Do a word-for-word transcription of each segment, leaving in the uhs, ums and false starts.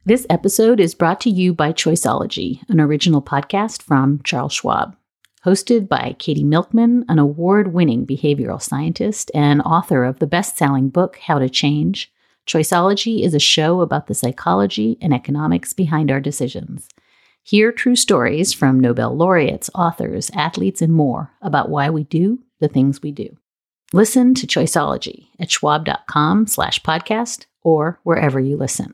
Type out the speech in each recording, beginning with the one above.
This episode is brought to you by Choiceology, an original podcast from Charles Schwab. Hosted by Katie Milkman, an award-winning behavioral scientist and author of the best-selling book, How to Change, Choiceology is a show about the psychology and economics behind our decisions. Hear true stories from Nobel laureates, authors, athletes, and more about why we do the things we do. Listen to Choiceology at schwab.com slash podcast or wherever you listen.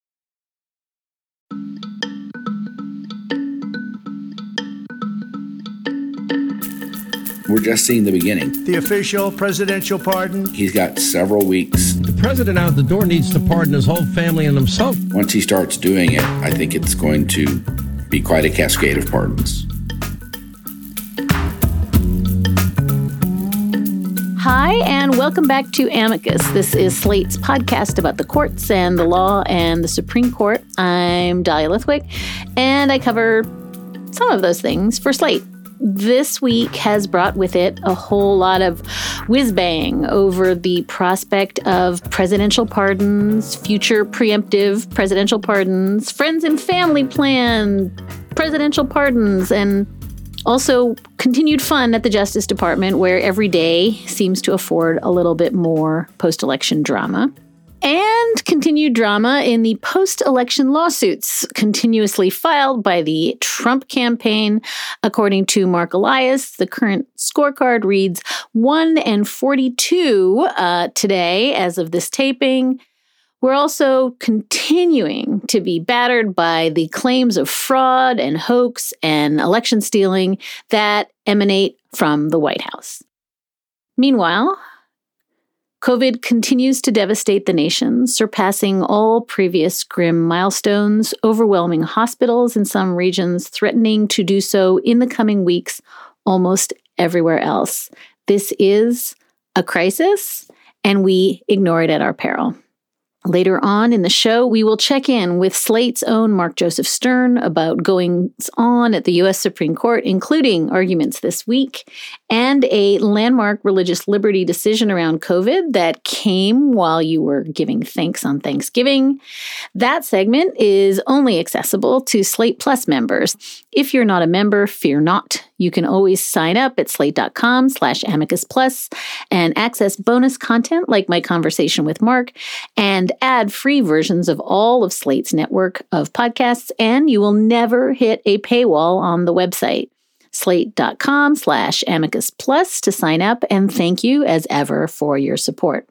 We're just seeing the beginning. The official presidential pardon. He's got several weeks. The president out the door needs to pardon his whole family and himself. Once he starts doing it, I think it's going to be quite a cascade of pardons. Hi, and welcome back to Amicus. This is Slate's podcast about the courts and the law and the Supreme Court. I'm Dahlia Lithwick, and I cover some of those things for Slate. This week has brought with it a whole lot of whiz-bang over the prospect of presidential pardons, future preemptive presidential pardons, friends and family plan presidential pardons, and also continued fun at the Justice Department, where every day seems to afford a little bit more post-election drama. And continued drama in the post-election lawsuits continuously filed by the Trump campaign. According to Mark Elias, the current scorecard reads one and forty-two uh, today as of this taping. We're also continuing to be battered by the claims of fraud and hoax and election stealing that emanate from the White House. Meanwhile, COVID continues to devastate the nation, surpassing all previous grim milestones, overwhelming hospitals in some regions, threatening to do so in the coming weeks almost everywhere else. This is a crisis, and we ignore it at our peril. Later on in the show, we will check in with Slate's own Mark Joseph Stern about goings on at the U S Supreme Court, including arguments this week, and a landmark religious liberty decision around COVID that came while you were giving thanks on Thanksgiving. That segment is only accessible to Slate Plus members. If you're not a member, fear not. You can always sign up at slate.com slash amicus plus and access bonus content like my conversation with Mark and ad-free versions of all of Slate's network of podcasts, and you will never hit a paywall on the website. Slate.com slash amicus plus to sign up, and thank you as ever for your support.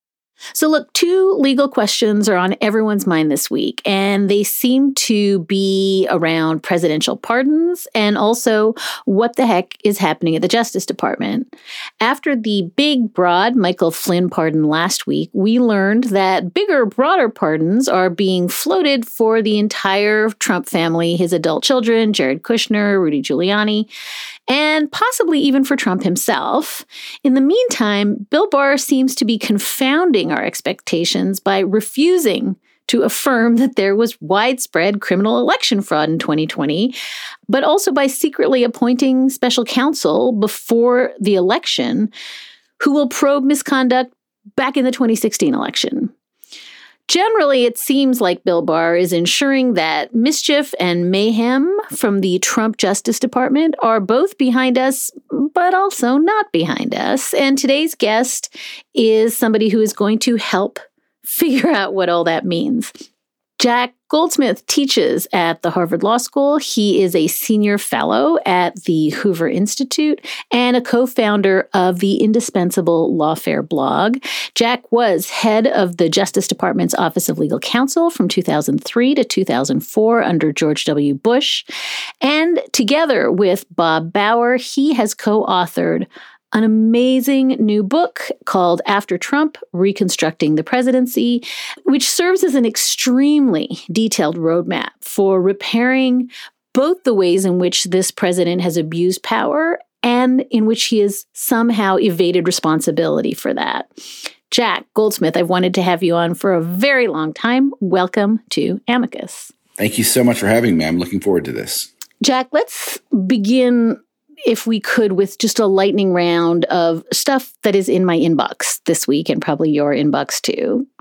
So look, two legal questions are on everyone's mind this week, and they seem to be around presidential pardons and also what the heck is happening at the Justice Department. After the big, broad Michael Flynn pardon last week, we learned that bigger, broader pardons are being floated for the entire Trump family, his adult children, Jared Kushner, Rudy Giuliani, and possibly even for Trump himself. In the meantime, Bill Barr seems to be confounding our expectations by refusing to affirm that there was widespread criminal election fraud in twenty twenty, but also by secretly appointing special counsel before the election who will probe misconduct back in the twenty sixteen election. Generally, it seems like Bill Barr is ensuring that mischief and mayhem from the Trump Justice Department are both behind us, but also not behind us. And today's guest is somebody who is going to help figure out what all that means. Jack Goldsmith teaches at the Harvard Law School. He is a senior fellow at the Hoover Institute and a co-founder of the indispensable Lawfare blog. Jack was head of the Justice Department's Office of Legal Counsel from two thousand three to two thousand four under George W. Bush. And together with Bob Bauer, he has co-authored an amazing new book called After Trump, Reconstructing the Presidency, which serves as an extremely detailed roadmap for repairing both the ways in which this president has abused power and in which he has somehow evaded responsibility for that. Jack Goldsmith, I've wanted to have you on for a very long time. Welcome to Amicus. Thank you so much for having me. I'm looking forward to this. Jack, let's begin, if we could, with just a lightning round of stuff that is in my inbox this week and probably your inbox too.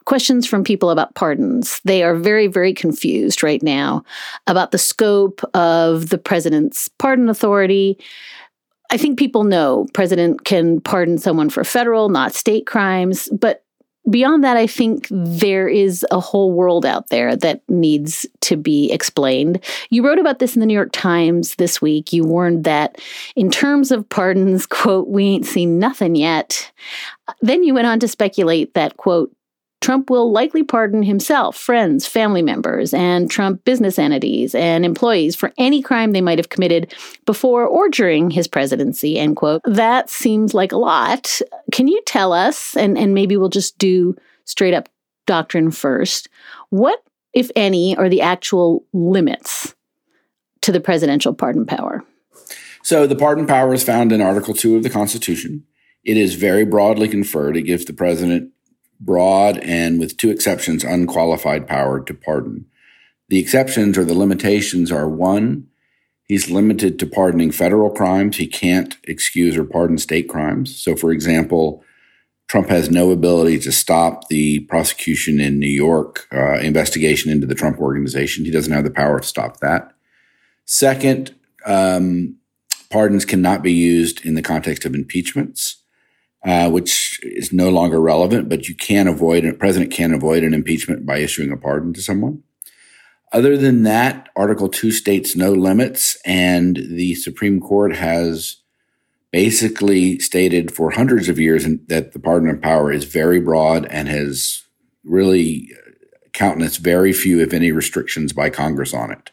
questions from people about pardons. They are very, very confused right now about the scope of the president's pardon authority. I think people know president can pardon someone for federal, not state crimes. But beyond that, I think there is a whole world out there that needs to be explained. You wrote about this in the New York Times this week. You warned that in terms of pardons, quote, we ain't seen nothing yet. Then you went on to speculate that, quote, Trump will likely pardon himself, friends, family members, and Trump business entities and employees for any crime they might have committed before or during his presidency, end quote. That seems like a lot. Can you tell us, and, and maybe we'll just do straight up doctrine first, what, if any, are the actual limits to the presidential pardon power? So the pardon power is found in Article two of the Constitution. It is very broadly conferred. It gives the president broad and, with two exceptions, unqualified power to pardon. The exceptions or the limitations are, one, he's limited to pardoning federal crimes. He can't excuse or pardon state crimes. So, for example, Trump has no ability to stop the prosecution in New York uh, investigation into the Trump Organization. He doesn't have the power to stop that. Second, um, pardons cannot be used in the context of impeachments. Uh, which is no longer relevant, but you can avoid, a president can avoid an impeachment by issuing a pardon to someone. Other than that, Article two states no limits, and the Supreme Court has basically stated for hundreds of years that the pardon of power is very broad and has really countenanced very few, if any, restrictions by Congress on it.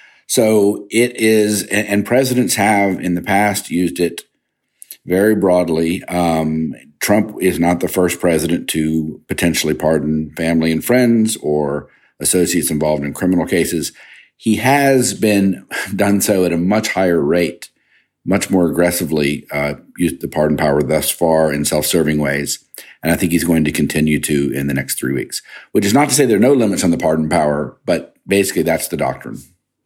So it is, and presidents have in the past used it very broadly. Um, Trump is not the first president to potentially pardon family and friends or associates involved in criminal cases. He has been done so at a much higher rate, much more aggressively uh, used the pardon power thus far in self-serving ways. And I think he's going to continue to in the next three weeks, which is not to say there are no limits on the pardon power, but basically that's the doctrine.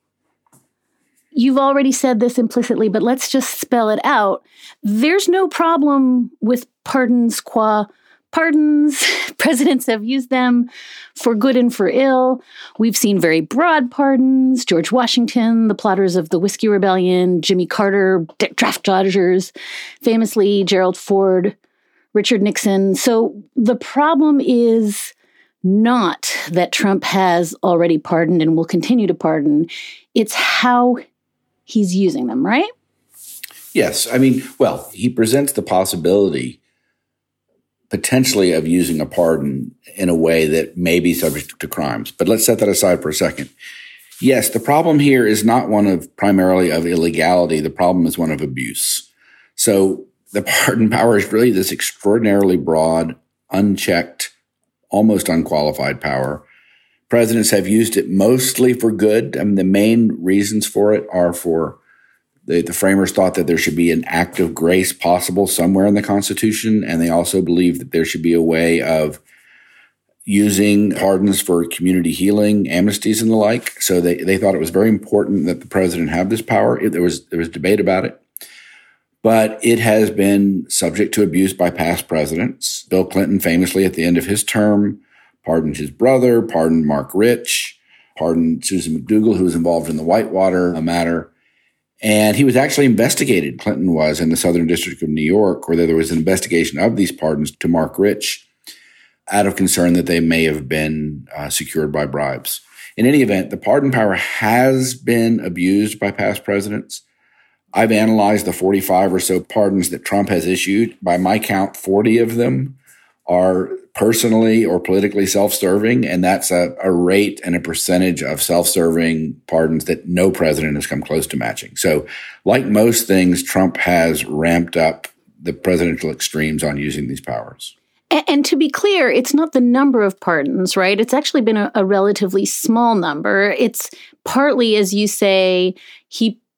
You've already said this implicitly, but let's just spell it out. There's no problem with pardons qua pardons. Presidents have used them for good and for ill. We've seen very broad pardons. George Washington, the plotters of the Whiskey Rebellion, Jimmy Carter, draft dodgers, famously Gerald Ford, Richard Nixon. So the problem is not that Trump has already pardoned and will continue to pardon. It's how he's using them, right? Yes. I mean, well, he presents the possibility potentially of using a pardon in a way that may be subject to crimes. But let's set that aside for a second. Yes, the problem here is not one of primarily of illegality. The problem is one of abuse. So the pardon power is really this extraordinarily broad, unchecked, almost unqualified power. Presidents have used it mostly for good. I mean, the main reasons for it are for the, the framers thought that there should be an act of grace possible somewhere in the Constitution, and they also believed that there should be a way of using pardons for community healing, amnesties, and the like. So they, they thought it was very important that the president have this power. It, there was there was debate about it. But it has been subject to abuse by past presidents. Bill Clinton famously at the end of his term pardoned his brother, pardoned Mark Rich, pardoned Susan McDougal, who was involved in the Whitewater matter. And he was actually investigated, Clinton was, in the Southern District of New York, where there was an investigation of these pardons to Mark Rich out of concern that they may have been uh, secured by bribes. In any event, the pardon power has been abused by past presidents. I've analyzed the forty-five or so pardons that Trump has issued. By my count, forty of them are personally or politically self-serving, and that's a, a rate and a percentage of self-serving pardons that no president has come close to matching. So like most things, Trump has ramped up the presidential extremes on using these powers. And, and to be clear, it's not the number of pardons, right? It's actually been a, a relatively small number. It's partly, as you say, he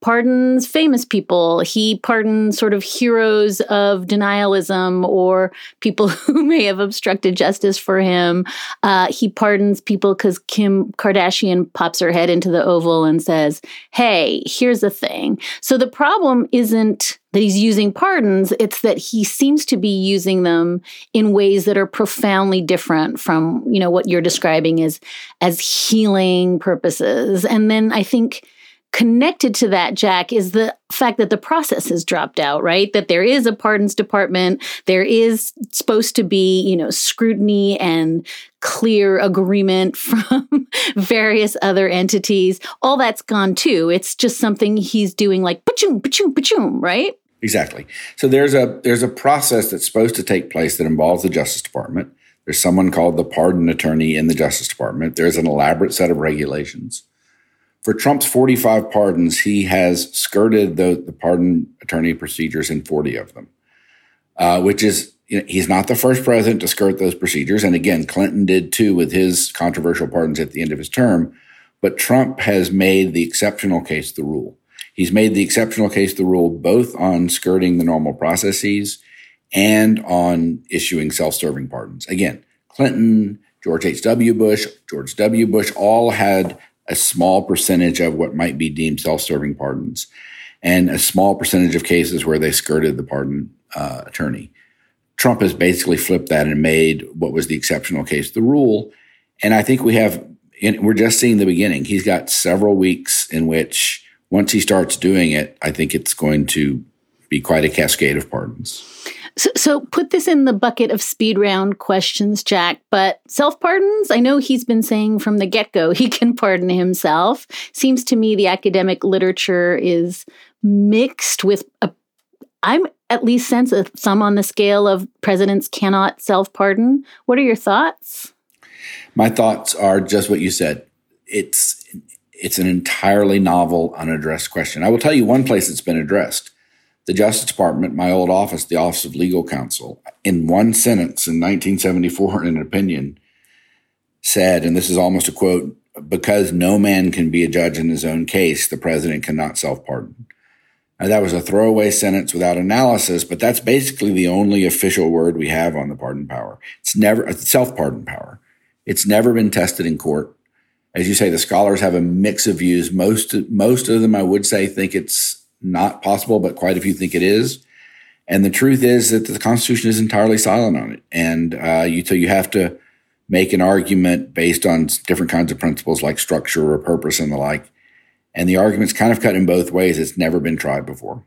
pardons famous people. He pardons sort of heroes of denialism or people who may have obstructed justice for him. Uh, he pardons people because Kim Kardashian pops her head into the Oval and says, hey, here's the thing. So the problem isn't that he's using pardons, it's that he seems to be using them in ways that are profoundly different from, you know, what you're describing as, as healing purposes. And then I think connected to that, Jack, is the fact that the process has dropped out, right? That there is a pardons department. There is supposed to be, you know, scrutiny and clear agreement from various other entities. All that's gone too. It's just something he's doing like, pa-choom, pa-choom, pa-choom, right? Exactly. So there's a there's a process that's supposed to take place that involves the Justice Department. There's someone called the pardon attorney in the Justice Department. There's an elaborate set of regulations. For Trump's forty-five pardons, he has skirted the, the pardon attorney procedures in forty of them, uh, which is, you know, he's not the first president to skirt those procedures. And again, Clinton did too with his controversial pardons at the end of his term. But Trump has made the exceptional case the rule. He's made the exceptional case the rule both on skirting the normal processes and on issuing self-serving pardons. Again, Clinton, George H W. Bush, George W. Bush all had a small percentage of what might be deemed self-serving pardons and a small percentage of cases where they skirted the pardon uh, attorney. Trump has basically flipped that and made what was the exceptional case the rule. And I think we have, we're just seeing the beginning. He's got several weeks in which once he starts doing it, I think it's going to be quite a cascade of pardons. So, so put this in the bucket of speed round questions, Jack, but self-pardons, I know he's been saying from the get-go he can pardon himself. Seems to me the academic literature is mixed with, a, I'm at least sense of some on the scale of presidents cannot self-pardon. What are your thoughts? My thoughts are just what you said. It's It's an entirely novel, unaddressed question. I will tell you one place it's been addressed. The Justice Department, my old office, the Office of Legal Counsel, in one sentence in nineteen seventy-four, in an opinion, said, and this is almost a quote, because no man can be a judge in his own case, the president cannot self-pardon. Now, that was a throwaway sentence without analysis, but that's basically the only official word we have on the pardon power. It's never a self-pardon power. It's never been tested in court. As you say, the scholars have a mix of views. Most, most of them, I would say, think it's not possible, but quite a few think it is. And the truth is that the Constitution is entirely silent on it. And uh, you, so you have to make an argument based on different kinds of principles like structure or purpose and the like. And the argument's kind of cut in both ways. It's never been tried before.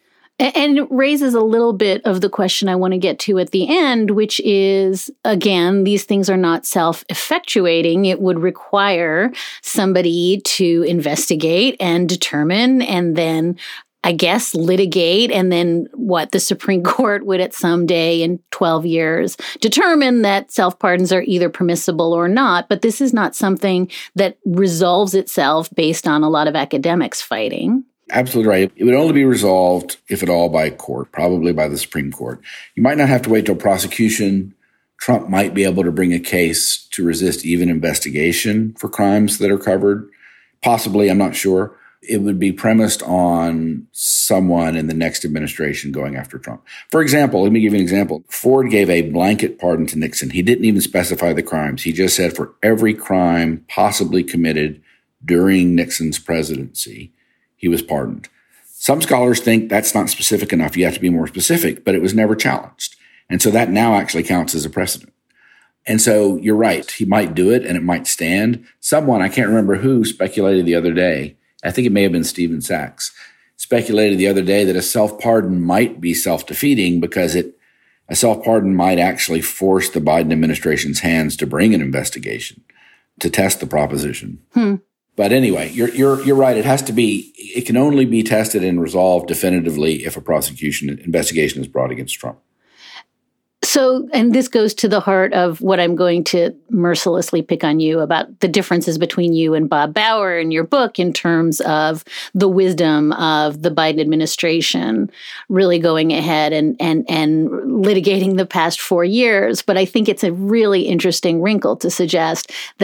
And it raises a little bit of the question I want to get to at the end, which is, again, these things are not self-effectuating. It would require somebody to investigate and determine and then, I guess, litigate. And then what the Supreme Court would at some day in twelve years determine that self-pardons are either permissible or not. But this is not something that resolves itself based on a lot of academics fighting. Absolutely right. It would only be resolved, if at all, by court, probably by the Supreme Court. You might not have to wait till prosecution. Trump might be able to bring a case to resist even investigation for crimes that are covered. Possibly, I'm not sure. It would be premised on someone in the next administration going after Trump. For example, let me give you an example. Ford gave a blanket pardon to Nixon. He didn't even specify the crimes. He just said for every crime possibly committed during Nixon's presidency, he was pardoned. Some scholars think that's not specific enough. You have to be more specific, but it was never challenged. And so that now actually counts as a precedent. And so you're right. He might do it and it might stand. Someone, I can't remember who, speculated the other day, I think it may have been Stephen Sachs, speculated the other day that a self-pardon might be self-defeating because it a self-pardon might actually force the Biden administration's hands to bring an investigation to test the proposition. Hmm. But anyway, you're you're you're right. It has to be. It can only be tested and resolved definitively if a prosecution investigation is brought against Trump. So, and this goes to the heart of what I'm going to mercilessly pick on you about the differences between you and Bob Bauer in your book in terms of the wisdom of the Biden administration really going ahead and and and litigating the past four years. But I think it's a really interesting wrinkle to suggest that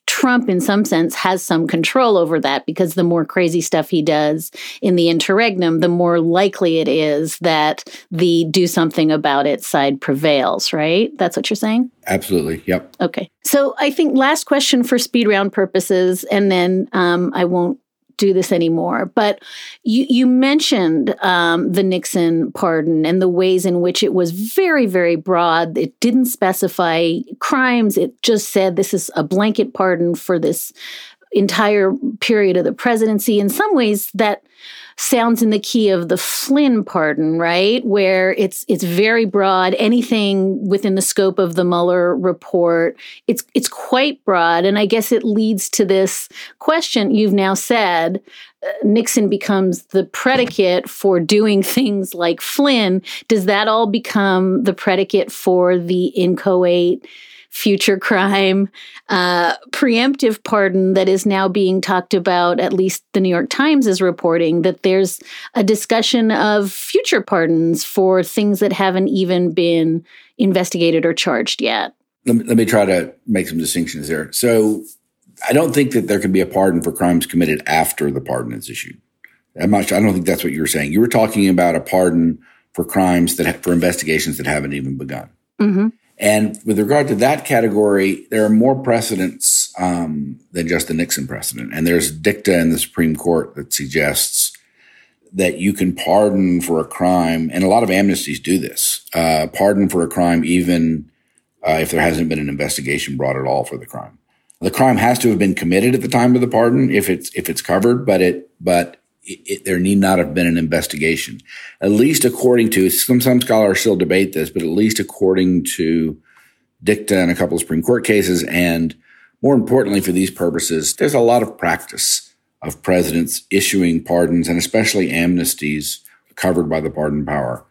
Trump, in some sense, has some control over that because the more crazy stuff he does in the interregnum, the more likely it is that the do something about it side prevails, right? That's what you're saying? Absolutely. Yep. Okay. So I think last question for speed round purposes, and then um, I won't do this anymore. But you, you mentioned um, the Nixon pardon and the ways in which it was very, very broad. It didn't specify crimes. It just said this is a blanket pardon for this entire period of the presidency. In some ways, that sounds in the key of the Flynn pardon, right? Where it's it's very broad, anything within the scope of the Mueller report. It's it's quite broad. And I guess it leads to this question you've now said, uh, Nixon becomes the predicate for doing things like Flynn. Does that all become the predicate for the inchoate future crime, uh, preemptive pardon that is now being talked about? At least the New York Times is reporting that there's a discussion of future pardons for things that haven't even been investigated or charged yet. Let me, let me try to make some distinctions there. So I don't think that there can be a pardon for crimes committed after the pardon is issued. I'm not, I don't think that's what you were saying. You were talking about a pardon for crimes that for investigations that haven't even begun. Mm-hmm. And with regard to that category, there are more precedents um, than just the Nixon precedent. And there's dicta in the Supreme Court that suggests that you can pardon for a crime, and a lot of amnesties do this, uh, pardon for a crime even uh, if there hasn't been an investigation brought at all for the crime. The crime has to have been committed at the time of the pardon if it's if it's covered, but it but it, it, there need not have been an investigation. At least according to, some, some scholars still debate this, but at least according to dicta in a couple of Supreme Court cases, and more importantly for these purposes, there's a lot of practice of presidents issuing pardons and especially amnesties covered by the pardon power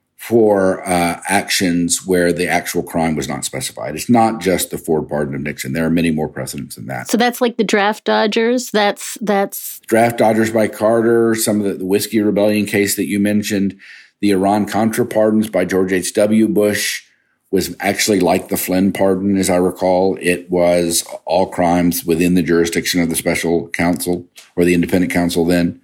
for uh, actions where the actual crime was not specified. It's not just the Ford pardon of Nixon. There are many more precedents than that. So that's like the draft dodgers? That's that's draft dodgers by Carter, some of the, the Whiskey Rebellion case that you mentioned, the Iran-Contra pardons by George H W. Bush was actually like the Flynn pardon, as I recall. It was all crimes within the jurisdiction of the special counsel or the independent counsel then.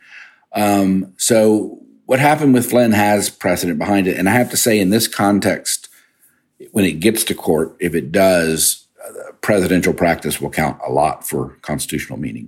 Um, so what happened with Flynn has precedent behind it. And I have to say, in this context, when it gets to court, if it does, uh, presidential practice will count a lot for constitutional meaning.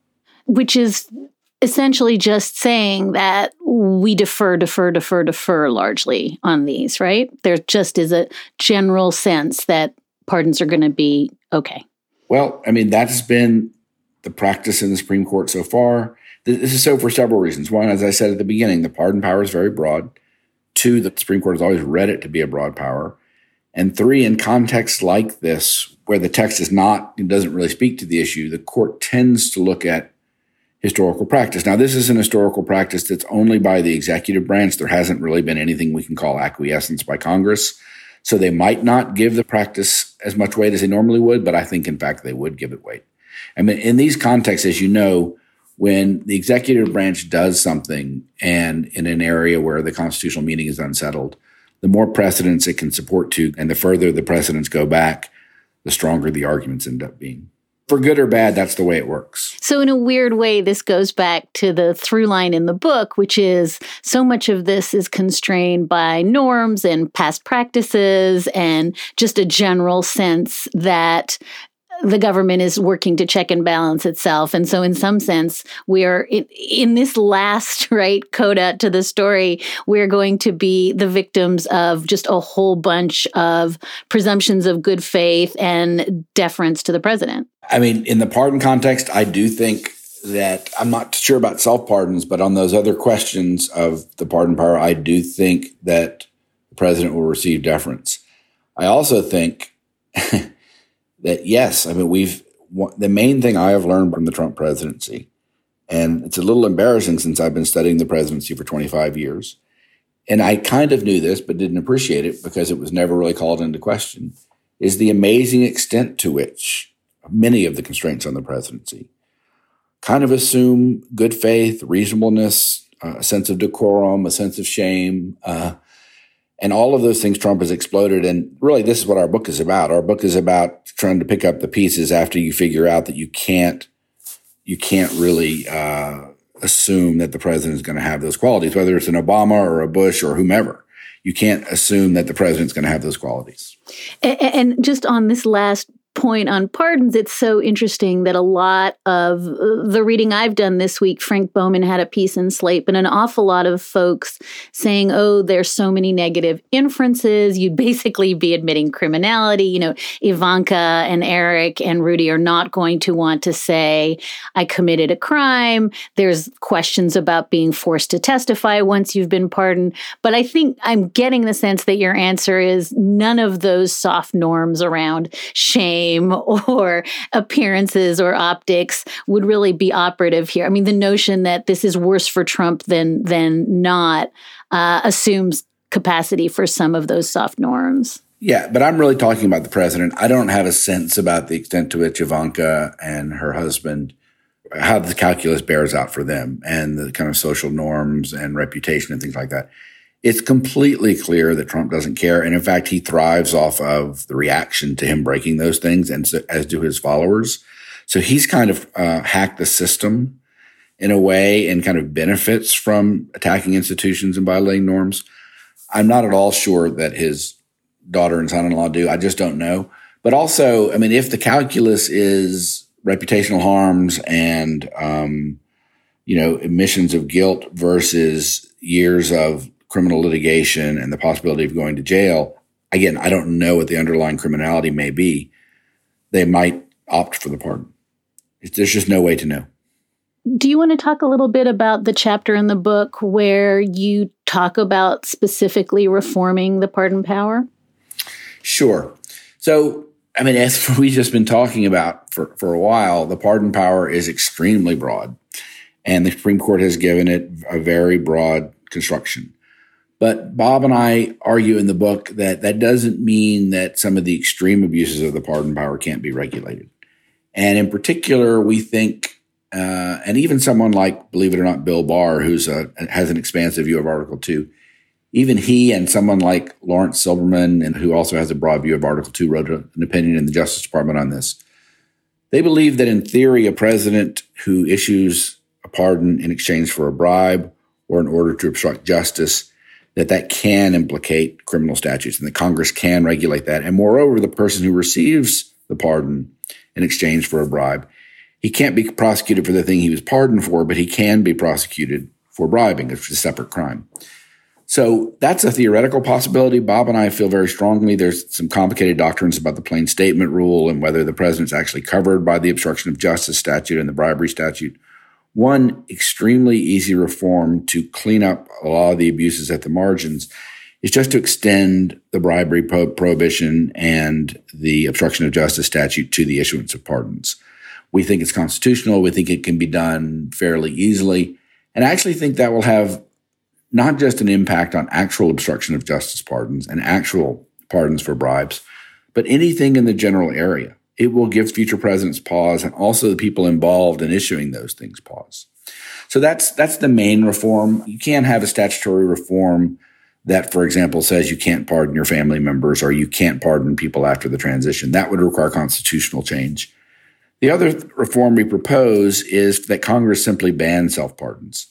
Which is essentially just saying that we defer, defer, defer, defer largely on these, right? There just is a general sense that pardons are going to be okay. Well, I mean, that's been the practice in the Supreme Court so far. This is so for several reasons. One, as I said at the beginning, the pardon power is very broad. Two, the Supreme Court has always read it to be a broad power. And three, in contexts like this, where the text is not, it doesn't really speak to the issue, the court tends to look at historical practice. Now, this is an historical practice that's only by the executive branch. There hasn't really been anything we can call acquiescence by Congress. So they might not give the practice as much weight as they normally would, but I think, in fact, they would give it weight. I mean, in these contexts, as you know, when the executive branch does something and in an area where the constitutional meaning is unsettled, the more precedents it can support to, and the further the precedents go back, the stronger the arguments end up being. For good or bad, that's the way it works. So in a weird way, this goes back to the through line in the book, which is so much of this is constrained by norms and past practices and just a general sense that the government is working to check and balance itself. And so in some sense, we are in, in this last, right, coda to the story, we're going to be the victims of just a whole bunch of presumptions of good faith and deference to the president. I mean, in the pardon context, I do think that I'm not sure about self-pardons, but on those other questions of the pardon power, I do think that the president will receive deference. I also think that, yes, I mean, we've the main thing I have learned from the Trump presidency, and it's a little embarrassing since I've been studying the presidency for twenty-five years, and I kind of knew this but didn't appreciate it because it was never really called into question, is the amazing extent to which many of the constraints on the presidency kind of assume good faith, reasonableness, uh, a sense of decorum, a sense of shame, uh, And all of those things Trump has exploded. And really, this is what our book is about. Our book is about trying to pick up the pieces after you figure out that you can't, you can't really uh, assume that the president is going to have those qualities, whether it's an Obama or a Bush or whomever. You can't assume that the president's going to have those qualities. And, and just on this last point on pardons, it's so interesting that a lot of the reading I've done this week, Frank Bowman had a piece in Slate, but an awful lot of folks saying, oh, there's so many negative inferences. You'd basically be admitting criminality. You know, Ivanka and Eric and Rudy are not going to want to say, I committed a crime. There's questions about being forced to testify once you've been pardoned. But I think I'm getting the sense that your answer is none of those soft norms around shame or appearances or optics would really be operative here. I mean, the notion that this is worse for Trump than than not uh, assumes capacity for some of those soft norms. Yeah, but I'm really talking about the president. I don't have a sense about the extent to which Ivanka and her husband, how the calculus bears out for them and the kind of social norms and reputation and things like that. It's completely clear that Trump doesn't care. And in fact, he thrives off of the reaction to him breaking those things, and so, as do his followers. So he's kind of uh, hacked the system in a way and kind of benefits from attacking institutions and violating norms. I'm not at all sure that his daughter and son-in-law do. I just don't know. But also, I mean, if the calculus is reputational harms and, um, you know, admissions of guilt versus years of criminal litigation and the possibility of going to jail, again, I don't know what the underlying criminality may be. They might opt for the pardon. There's just no way to know. Do you want to talk a little bit about the chapter in the book where you talk about specifically reforming the pardon power? Sure. So, I mean, as we've just been talking about for, for a while, the pardon power is extremely broad, and the Supreme Court has given it a very broad construction. But Bob and I argue in the book that that doesn't mean that some of the extreme abuses of the pardon power can't be regulated. And in particular, we think, uh, and even someone like, believe it or not, Bill Barr, who's a, has an expansive view of Article two, even he and someone like Lawrence Silberman, and who also has a broad view of Article two, wrote an opinion in the Justice Department on this. They believe that in theory, a president who issues a pardon in exchange for a bribe or in order to obstruct justice, that that can implicate criminal statutes and that Congress can regulate that. And moreover, the person who receives the pardon in exchange for a bribe, he can't be prosecuted for the thing he was pardoned for, but he can be prosecuted for bribing, which is a separate crime. So that's a theoretical possibility. Bob and I feel very strongly there's some complicated doctrines about the plain statement rule and whether the president's actually covered by the obstruction of justice statute and the bribery statute. One extremely easy reform to clean up a lot of the abuses at the margins is just to extend the bribery pro- prohibition and the obstruction of justice statute to the issuance of pardons. We think it's constitutional. We think it can be done fairly easily. And I actually think that will have not just an impact on actual obstruction of justice pardons and actual pardons for bribes, but anything in the general area. It will give future presidents pause and also the people involved in issuing those things pause. So that's that's the main reform. You can't have a statutory reform that, for example, says you can't pardon your family members or you can't pardon people after the transition. That would require constitutional change. The other reform we propose is that Congress simply ban self-pardons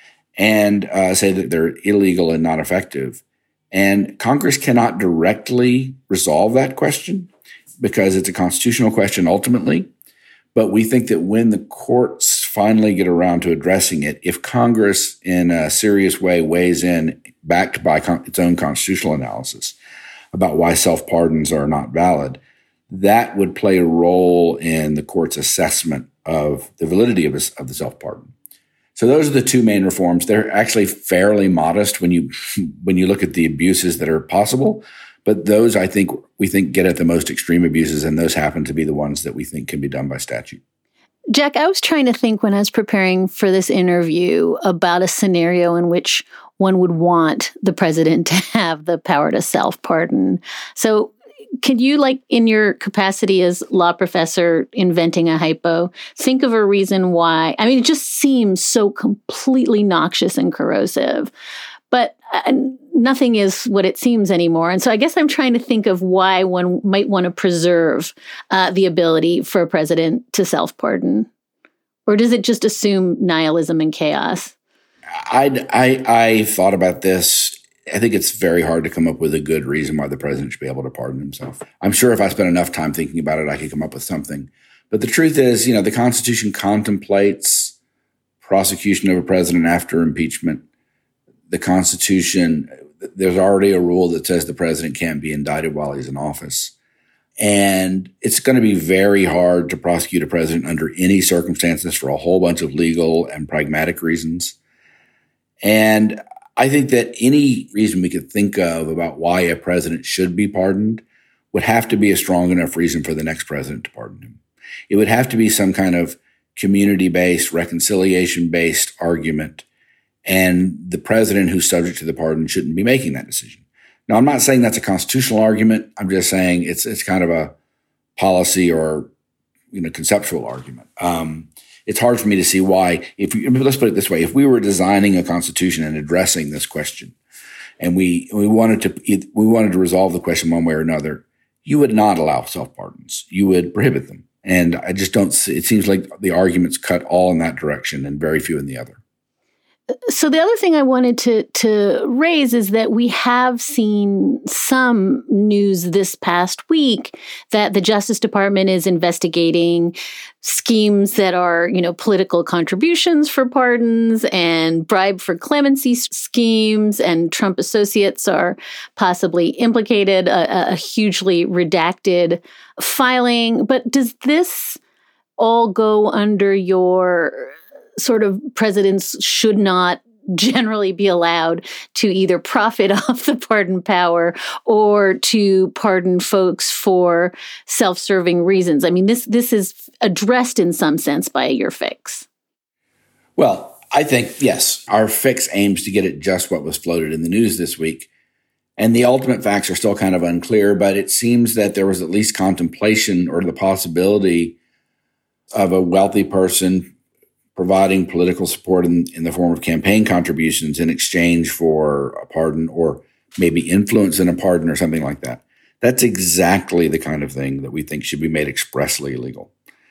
and uh, say that they're illegal and not effective. And Congress cannot directly resolve that question because it's a constitutional question ultimately. But we think that when the courts finally get around to addressing it, if Congress in a serious way weighs in, backed by con- its own constitutional analysis about why self-pardons are not valid, that would play a role in the court's assessment of the validity of, a, of the self-pardon. So those are the two main reforms. They're actually fairly modest when you when you look at the abuses that are possible. But those, I think, we think get at the most extreme abuses, and those happen to be the ones that we think can be done by statute. Jack, I was trying to think when I was preparing for this interview about a scenario in which one would want the president to have the power to self-pardon. So can you, like in your capacity as law professor inventing a hypo, think of a reason why? I mean, it just seems so completely noxious and corrosive. But uh, nothing is what it seems anymore. And so I guess I'm trying to think of why one might want to preserve uh, the ability for a president to self-pardon. Or does it just assume nihilism and chaos? I, I, I thought about this. I think it's very hard to come up with a good reason why the president should be able to pardon himself. I'm sure if I spent enough time thinking about it, I could come up with something. But the truth is, you know, the Constitution contemplates prosecution of a president after impeachment. The Constitution, there's already a rule that says the president can't be indicted while he's in office. And it's going to be very hard to prosecute a president under any circumstances for a whole bunch of legal and pragmatic reasons. And I think that any reason we could think of about why a president should be pardoned would have to be a strong enough reason for the next president to pardon him. It would have to be some kind of community-based, reconciliation-based argument. And the president who's subject to the pardon shouldn't be making that decision. Now, I'm not saying that's a constitutional argument. I'm just saying it's it's kind of a policy or, you know, conceptual argument. Um, it's hard for me to see why, if you, let's put it this way, if we were designing a constitution and addressing this question, and we we wanted to we wanted to resolve the question one way or another, you would not allow self-pardons. You would prohibit them. And I just don't see, it seems like the arguments cut all in that direction and very few in the other. So the other thing I wanted to to raise is that we have seen some news this past week that the Justice Department is investigating schemes that are, you know, political contributions for pardons and bribe for clemency schemes, and Trump associates are possibly implicated, a, a hugely redacted filing. But does this all go under your sort of presidents should not generally be allowed to either profit off the pardon power or to pardon folks for self-serving reasons? I mean, this this is addressed in some sense by your fix. Well, I think, yes, our fix aims to get at just what was floated in the news this week. And the ultimate facts are still kind of unclear, but it seems that there was at least contemplation or the possibility of a wealthy person providing political support in, in the form of campaign contributions in exchange for a pardon, or maybe influence in a pardon or something like that. That's exactly the kind of thing that we think should be made expressly illegal.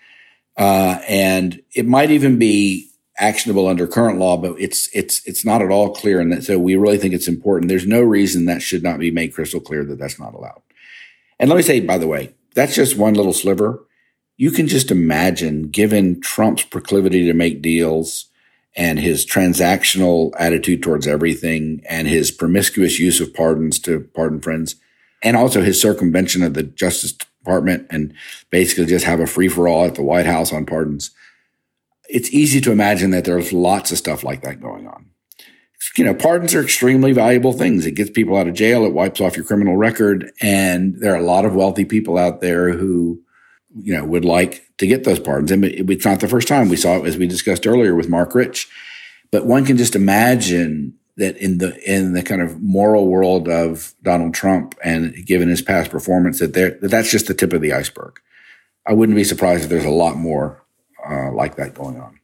Uh, and it might even be actionable under current law, but it's it's it's not at all clear. And that, so we really think it's important. There's no reason that should not be made crystal clear that that's not allowed. And let me say, by the way, that's just one little sliver. You can just imagine, given Trump's proclivity to make deals and his transactional attitude towards everything and his promiscuous use of pardons to pardon friends, and also his circumvention of the Justice Department and basically just have a free-for-all at the White House on pardons, it's easy to imagine that there's lots of stuff like that going on. You know, pardons are extremely valuable things. It gets people out of jail. It wipes off your criminal record. And there are a lot of wealthy people out there who, you know, would like to get those pardons. And it's not the first time. We saw it, as we discussed earlier, with Mark Rich. But one can just imagine that in the in the kind of moral world of Donald Trump, and given his past performance, that there that that's just the tip of the iceberg. I wouldn't be surprised if there's a lot more uh, like that going on.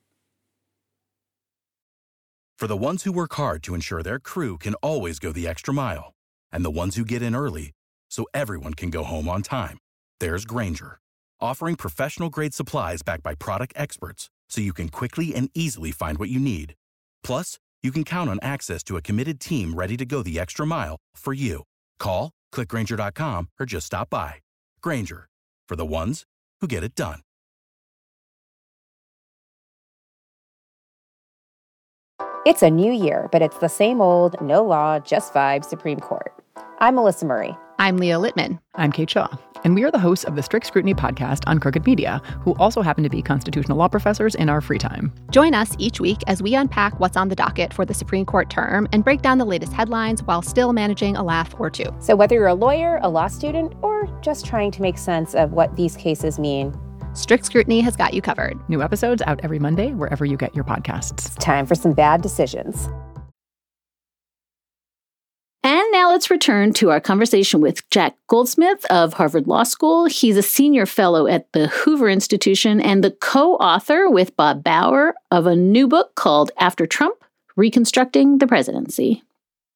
For the ones who work hard to ensure their crew can always go the extra mile, and the ones who get in early so everyone can go home on time, there's Grainger, offering professional-grade supplies backed by product experts so you can quickly and easily find what you need. Plus, you can count on access to a committed team ready to go the extra mile for you. Call, click Grainger dot com, or just stop by. Grainger, for the ones who get it done. It's a new year, but it's the same old, no law, just vibes Supreme Court. I'm Melissa Murray. I'm Leah Littman. I'm Kate Shaw. And we are the hosts of the Strict Scrutiny podcast on Crooked Media, who also happen to be constitutional law professors in our free time. Join us each week as we unpack what's on the docket for the Supreme Court term and break down the latest headlines while still managing a laugh or two. So whether you're a lawyer, a law student, or just trying to make sense of what these cases mean, Strict Scrutiny has got you covered. New episodes out every Monday, wherever you get your podcasts. It's time for some bad decisions. And now let's return to our conversation with Jack Goldsmith of Harvard Law School. He's a senior fellow at the Hoover Institution and the co-author with Bob Bauer of a new book called After Trump, Reconstructing the Presidency.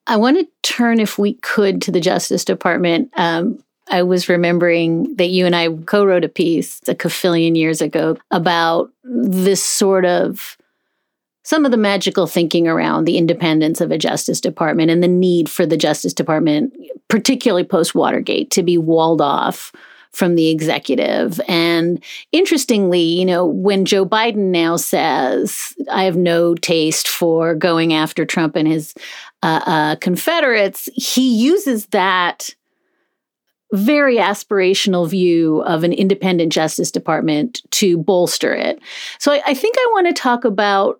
I want to turn, if we could, to the Justice Department. Um, I was remembering that you and I co-wrote a piece a kafillion years ago about this sort of, some of the magical thinking around the independence of a Justice Department and the need for the Justice Department, particularly post-Watergate, to be walled off from the executive. And interestingly, you know, when Joe Biden now says, I have no taste for going after Trump and his uh, uh, Confederates, he uses that very aspirational view of an independent Justice Department to bolster it. So I, I think I want to talk about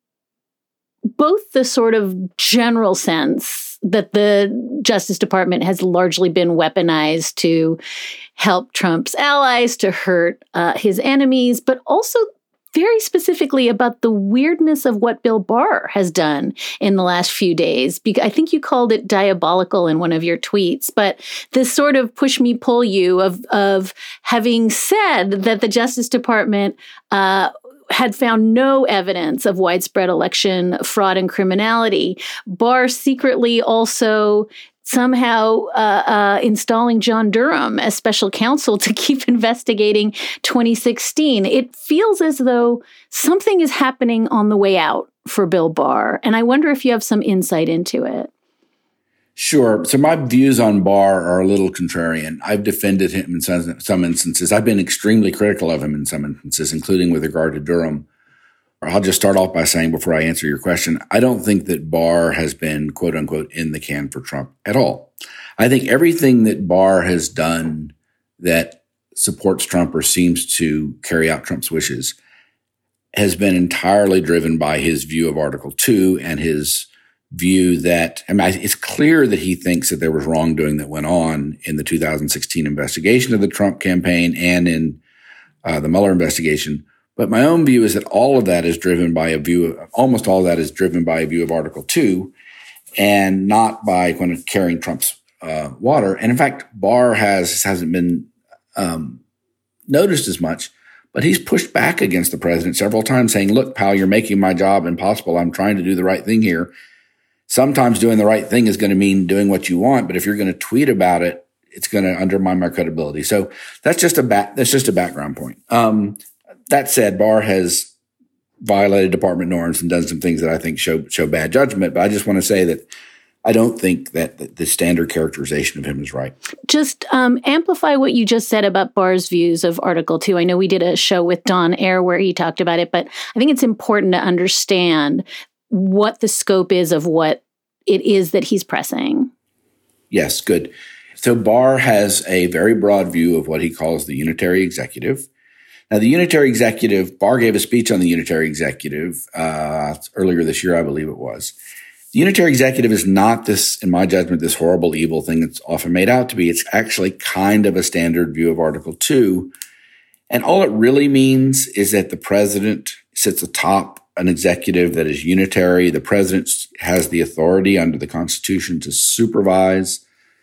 both the sort of general sense that the Justice Department has largely been weaponized to help Trump's allies, to hurt uh, his enemies, but also very specifically about the weirdness of what Bill Barr has done in the last few days. I think you called it diabolical in one of your tweets, but this sort of push me, pull you of, of having said that the Justice Department uh, had found no evidence of widespread election fraud and criminality. Barr secretly also somehow uh, uh, installing John Durham as special counsel to keep investigating twenty sixteen. It feels as though something is happening on the way out for Bill Barr, and I wonder if you have some insight into it. Sure. So my views on Barr are a little contrarian. I've defended him in some, some instances. I've been extremely critical of him in some instances, including with regard to Durham. I'll just start off by saying, before I answer your question, I don't think that Barr has been, quote unquote, in the can for Trump at all. I think everything that Barr has done that supports Trump or seems to carry out Trump's wishes has been entirely driven by his view of Article two and his view that, I mean, it's clear that he thinks that there was wrongdoing that went on in the two thousand sixteen investigation of the Trump campaign and in uh, the Mueller investigation. But my own view is that all of that is driven by a view, of, almost all of that is driven by a view of Article two and not by kind of carrying Trump's uh, water. And in fact, Barr has, hasn't been um, noticed as much, but he's pushed back against the president several times saying, look, pal, you're making my job impossible. I'm trying to do the right thing here. Sometimes doing the right thing is going to mean doing what you want, but if you're going to tweet about it, it's going to undermine my credibility. So that's just a ba- that's just a background point. Um, That said, Barr has violated department norms and done some things that I think show show bad judgment. But I just want to say that I don't think that the standard characterization of him is right. Just um, amplify what you just said about Barr's views of Article two. I know we did a show with Don Ayer where he talked about it, but I think it's important to understand what the scope is of what it is that he's pressing. Yes, good. So Barr has a very broad view of what he calls the unitary executive. Now, the unitary executive, Barr gave a speech on the unitary executive uh, earlier this year, I believe it was. The unitary executive is not this, in my judgment, this horrible, evil thing that's often made out to be. It's actually kind of a standard view of Article two. And all it really means is that the president sits atop an executive that is unitary. The president has the authority under the Constitution to supervise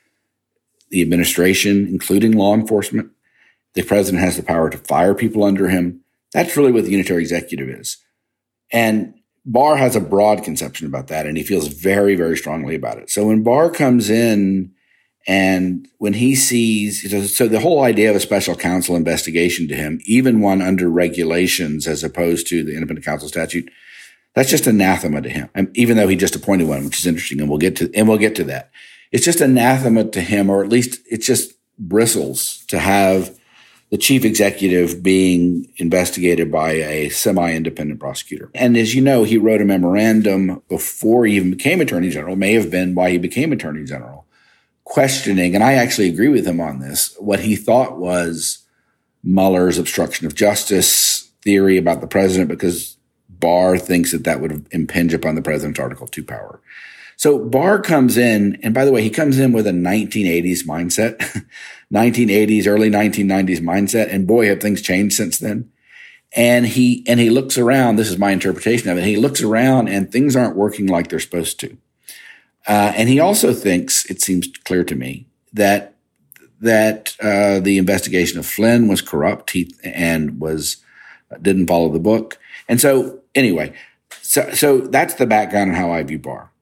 the administration, including law enforcement. The president has the power to fire people under him. That's really what the unitary executive is. And Barr has a broad conception about that, and he feels very, very strongly about it. So when Barr comes in and when he sees, so the whole idea of a special counsel investigation to him, even one under regulations as opposed to the independent counsel statute, that's just anathema to him. And even though he just appointed one, which is interesting, and we'll get to, and we'll get to that. It's just anathema to him, or at least it just bristles to have the chief executive being investigated by a semi-independent prosecutor. And as you know, he wrote a memorandum before he even became Attorney General, may have been why he became Attorney General, questioning, and I actually agree with him on this, what he thought was Mueller's obstruction of justice theory about the president, because Barr thinks that that would impinge upon the president's Article two power. So Barr comes in, and by the way, he comes in with a nineteen eighties mindset, nineteen eighties, early nineteen nineties mindset, and boy, have things changed since then. And he and he looks around, this is my interpretation of it, he looks around and things aren't working like they're supposed to. Uh, and he also thinks, it seems clear to me, that that uh, the investigation of Flynn was corrupt he, and was didn't follow the book. And so anyway, so so that's the background on how I view Barr.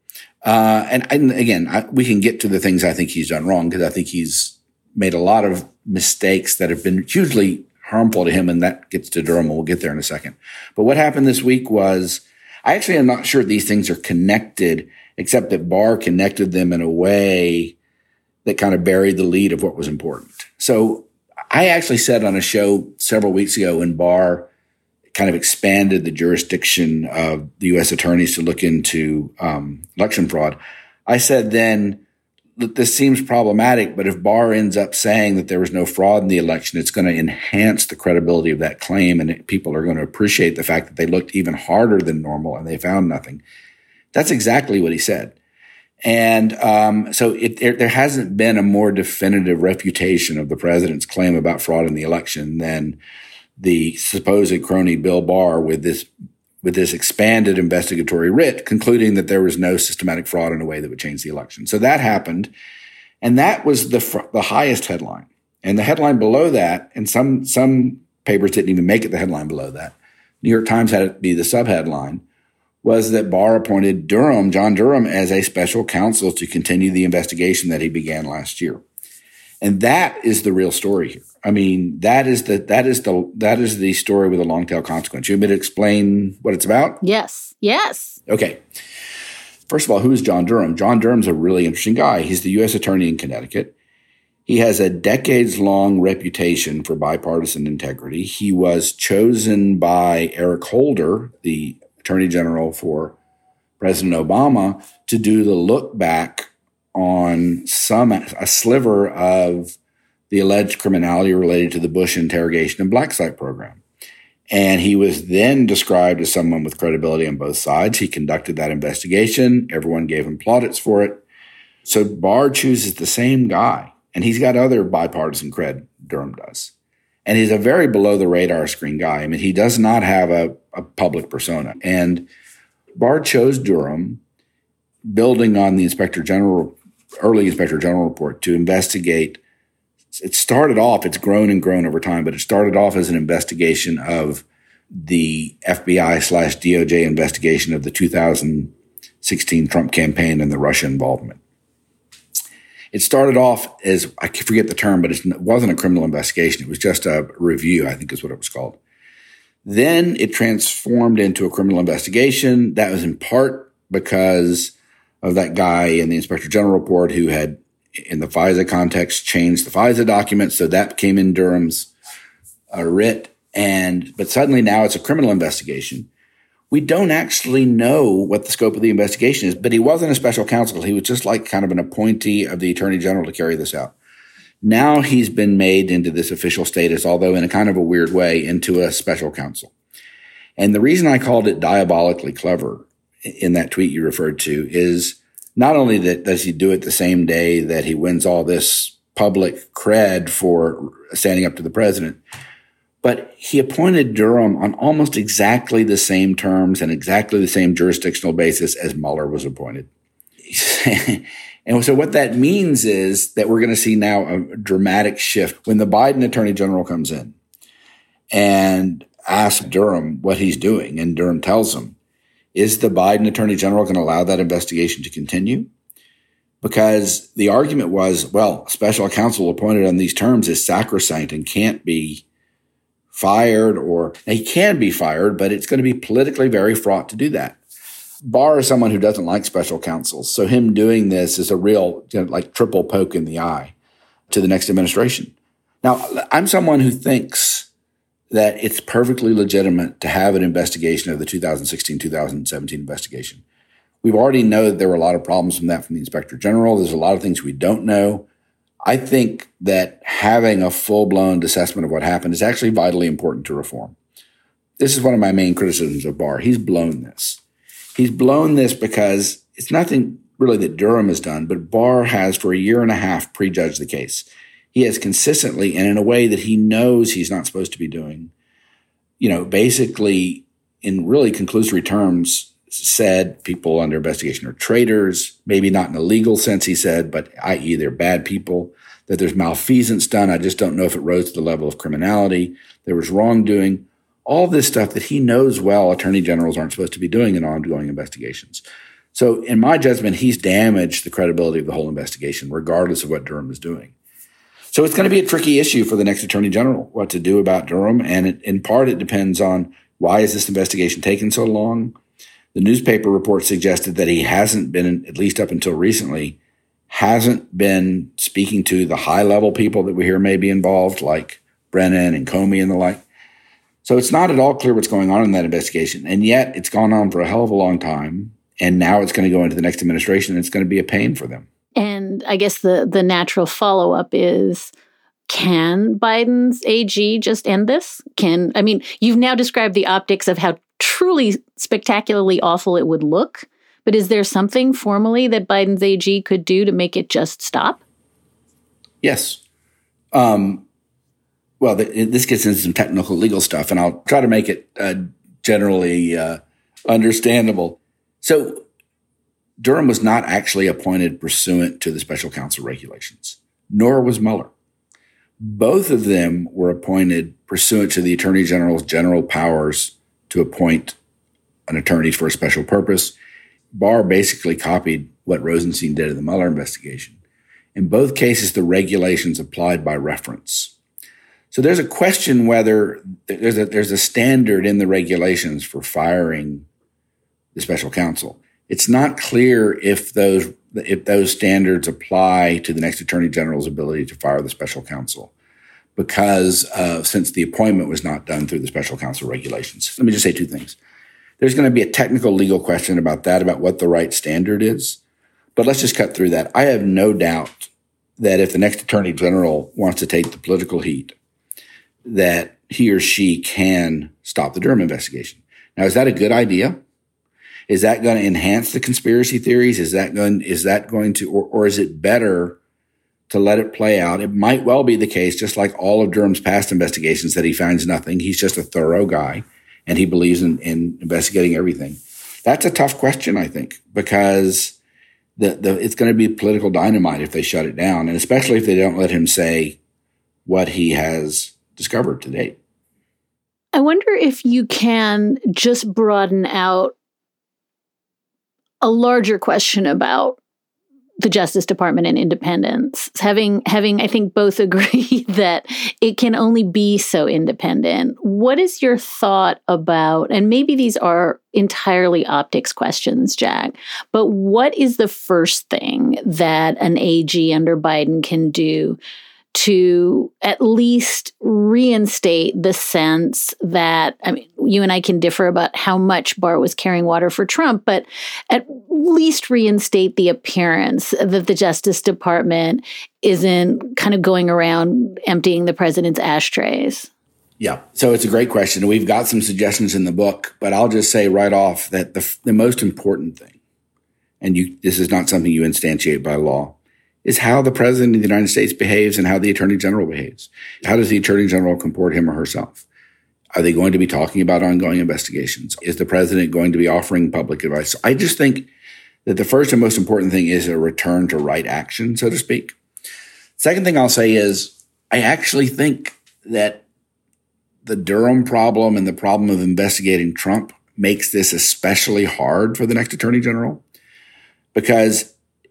Uh, and, and again, I, we can get to the things I think he's done wrong because I think he's made a lot of mistakes that have been hugely harmful to him, and that gets to Durham, and we'll get there in a second. But what happened this week was, I actually am not sure these things are connected, except that Barr connected them in a way that kind of buried the lead of what was important. So I actually said on a show several weeks ago when Barr kind of expanded the jurisdiction of the U S attorneys to look into um, election fraud, I said then that this seems problematic, but if Barr ends up saying that there was no fraud in the election, it's going to enhance the credibility of that claim, and it, people are going to appreciate the fact that they looked even harder than normal and they found nothing. That's exactly what he said. And um, so it, it, there hasn't been a more definitive refutation of the president's claim about fraud in the election than the supposed crony Bill Barr with this with this expanded investigatory writ, concluding that there was no systematic fraud in a way that would change the election. So that happened, and that was the fr- the highest headline. And the headline below that, and some some papers didn't even make it the headline below that. New York Times had it be the subheadline, was that Barr appointed Durham, John Durham, as a special counsel to continue the investigation that he began last year. And that is the real story here. I mean, that is the that is the that is the story with a long tail consequence. You want me to explain what it's about? Yes. Yes. Okay. First of all, who is John Durham? John Durham's a really interesting guy. He's the U S attorney in Connecticut. He has a decades-long reputation for bipartisan integrity. He was chosen by Eric Holder, the Attorney General for President Obama, to do the look back on some a sliver of the alleged criminality related to the Bush interrogation and black site program. And he was then described as someone with credibility on both sides. He conducted that investigation. Everyone gave him plaudits for it. So Barr chooses the same guy, and he's got other bipartisan cred, Durham does. And he's a very below-the-radar screen guy. I mean, he does not have a, a public persona. And Barr chose Durham, building on the Inspector General, early Inspector General report, to investigate. It started off, it's grown and grown over time, but it started off as an investigation of the F B I slash D O J investigation of the two thousand sixteen Trump campaign and the Russia involvement. It started off as, I forget the term, but it wasn't a criminal investigation. It was just a review, I think is what it was called. Then it transformed into a criminal investigation. That was in part because of that guy in the Inspector General report who had, in the FISA context, changed the FISA documents. So that came in Durham's uh, writ. And, but suddenly now it's a criminal investigation. We don't actually know what the scope of the investigation is, but he wasn't a special counsel. He was just like kind of an appointee of the Attorney General to carry this out. Now he's been made into this official status, although in a kind of a weird way, into a special counsel. And the reason I called it diabolically clever in that tweet you referred to is not only that does he do it the same day that he wins all this public cred for standing up to the president, but he appointed Durham on almost exactly the same terms and exactly the same jurisdictional basis as Mueller was appointed. And so what that means is that we're going to see now a dramatic shift when the Biden Attorney General comes in and asks Durham what he's doing. And Durham tells him, is the Biden Attorney General going to allow that investigation to continue? Because the argument was, well, special counsel appointed on these terms is sacrosanct and can't be fired, or he can be fired, but it's going to be politically very fraught to do that. Barr is someone who doesn't like special counsels. So him doing this is a real, you know, like triple poke in the eye to the next administration. Now, I'm someone who thinks that it's perfectly legitimate to have an investigation of the two thousand sixteen two thousand seventeen investigation. We've already know that there were a lot of problems from that from the Inspector General. There's a lot of things we don't know. I think that having a full-blown assessment of what happened is actually vitally important to reform. This is one of my main criticisms of Barr. He's blown this. He's blown this because it's nothing really that Durham has done, but Barr has for a year and a half prejudged the case. He has consistently, and in a way that he knows he's not supposed to be doing, you know, basically in really conclusory terms said people under investigation are traitors, maybe not in a legal sense, he said, but that is they're bad people, that there's malfeasance done. I just don't know if it rose to the level of criminality. There was wrongdoing. All this stuff that he knows well attorney generals aren't supposed to be doing in ongoing investigations. So in my judgment, he's damaged the credibility of the whole investigation, regardless of what Durham is doing. So it's going to be a tricky issue for the next attorney general, what to do about Durham. And it, in part, it depends on why is this investigation taking so long? The newspaper report suggested that he hasn't been, at least up until recently, hasn't been speaking to the high-level people that we hear may be involved, like Brennan and Comey and the like. So it's not at all clear what's going on in that investigation. And yet it's gone on for a hell of a long time. And now it's going to go into the next administration, and it's going to be a pain for them. And I guess the, the natural follow-up is, can Biden's A G just end this? Can, I mean, you've now described the optics of how truly spectacularly awful it would look. But is there something formally that Biden's A G could do to make it just stop? Yes. Um, well, the, this gets into some technical legal stuff, and I'll try to make it uh, generally uh, understandable. So Durham was not actually appointed pursuant to the special counsel regulations, nor was Mueller. Both of them were appointed pursuant to the Attorney General's general powers to appoint an attorney for a special purpose. Barr basically copied what Rosenstein did in the Mueller investigation. In both cases, the regulations applied by reference. So there's a question whether there's a, there's a standard in the regulations for firing the special counsel. It's not clear if those if those standards apply to the next attorney general's ability to fire the special counsel, because uh, since the appointment was not done through the special counsel regulations. Let me just say two things. There's going to be a technical legal question about that, about what the right standard is. But let's just cut through that. I have no doubt that if the next attorney general wants to take the political heat, that he or she can stop the Durham investigation. Now, is that a good idea? Is that going to enhance the conspiracy theories? Is that going, is that going to, or, or is it better to let it play out? It might well be the case, just like all of Durham's past investigations, that he finds nothing. He's just a thorough guy, and he believes in, in investigating everything. That's a tough question, I think, because the, the, it's going to be political dynamite if they shut it down, and especially if they don't let him say what he has discovered to date. I wonder if you can just broaden out a larger question about the Justice Department and independence. Having, having, I think both agree that it can only be so independent. What is your thought about, and maybe these are entirely optics questions, Jack, but what is the first thing that an A G under Biden can do to at least reinstate the sense that, I mean, you and I can differ about how much Barr was carrying water for Trump, but at least reinstate the appearance that the Justice Department isn't kind of going around emptying the president's ashtrays? Yeah. So it's a great question. We've got some suggestions in the book, but I'll just say right off that the, the most important thing, and you, this is not something you instantiate by law, is how the president of the United States behaves and how the attorney general behaves. How does the attorney general comport him or herself? Are they going to be talking about ongoing investigations? Is the president going to be offering public advice? I just think that the first and most important thing is a return to right action, so to speak. Second thing I'll say is I actually think that the Durham problem and the problem of investigating Trump makes this especially hard for the next attorney general, because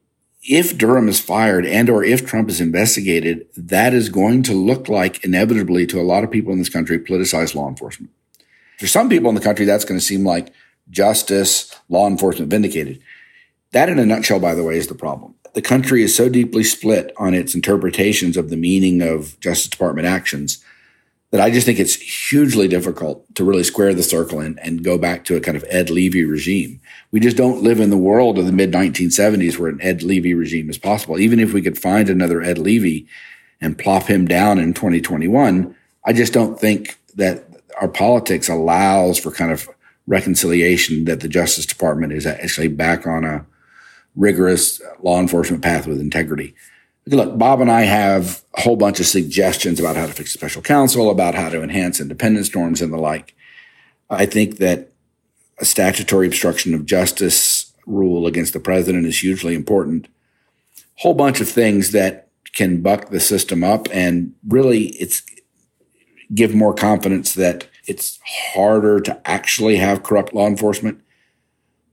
if Durham is fired and or if Trump is investigated, that is going to look like inevitably to a lot of people in this country politicized law enforcement. For some people in the country, that's going to seem like justice, law enforcement vindicated. That in a nutshell, by the way, is the problem. The country is so deeply split on its interpretations of the meaning of Justice Department actions that I just think it's hugely difficult to really square the circle and, and go back to a kind of Ed Levy regime. We just don't live in the world of the mid nineteen seventies where an Ed Levy regime is possible. Even if we could find another Ed Levy and plop him down in twenty twenty-one, I just don't think that our politics allows for kind of reconciliation that the Justice Department is actually back on a rigorous law enforcement path with integrity. Look, Bob and I have a whole bunch of suggestions about how to fix special counsel, about how to enhance independence norms and the like. I think that a statutory obstruction of justice rule against the president is hugely important. Whole bunch of things that can buck the system up and really it's give more confidence that it's harder to actually have corrupt law enforcement.